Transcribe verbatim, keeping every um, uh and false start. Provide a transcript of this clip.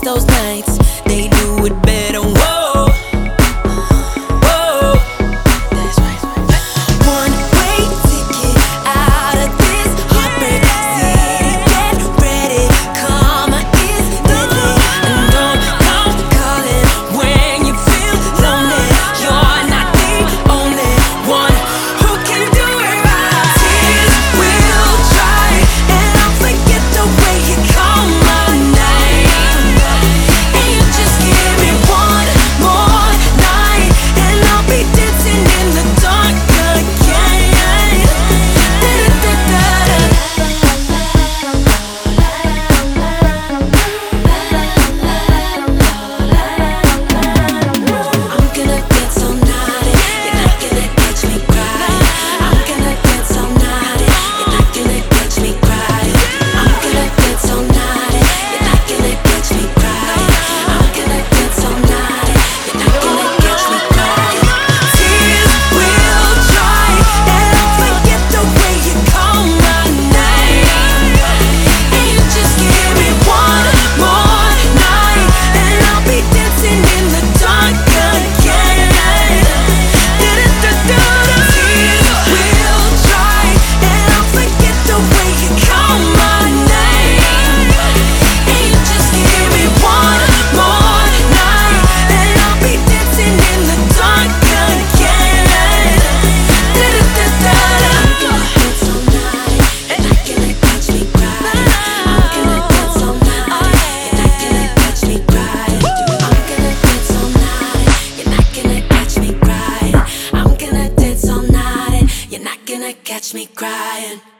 those nights, they do it better. Whoa, whoa. That's right. One way ticket out of this heartbreak city. Get ready, karma is deadly. And don't come calling when you feel lonely. You're not the only one who can do it right. Tears will dry, and I'll forget the way you call my name. And you just give me one more night, and I'll be dancing in the dark again. Da-da-da-da-da. I'm gonna dance all night, you're not gonna catch me crying. I'm gonna dance all night, you're not gonna catch me crying. I'm gonna dance all night, you're not gonna catch me crying. I'm gonna dance all night, you're not gonna catch me crying. Tears will dry, and I'll forget the way you call my name. And you just give me one more night, and I'll be dancing in the dark again. Da-da-da-da-da. Tears will dry, and I'll forget the way you call my name. And you just give me one more night, and I'll be dancing in the dark again. Da-da-da-da-da. I'm gonna dance all night, you're not gonna catch me crying. I'm gonna dance all night, you're not gonna catch me crying. I'm gonna dance all night, you're not gonna catch me crying. I'm gonna dance all night, and you're not gonna catch me crying.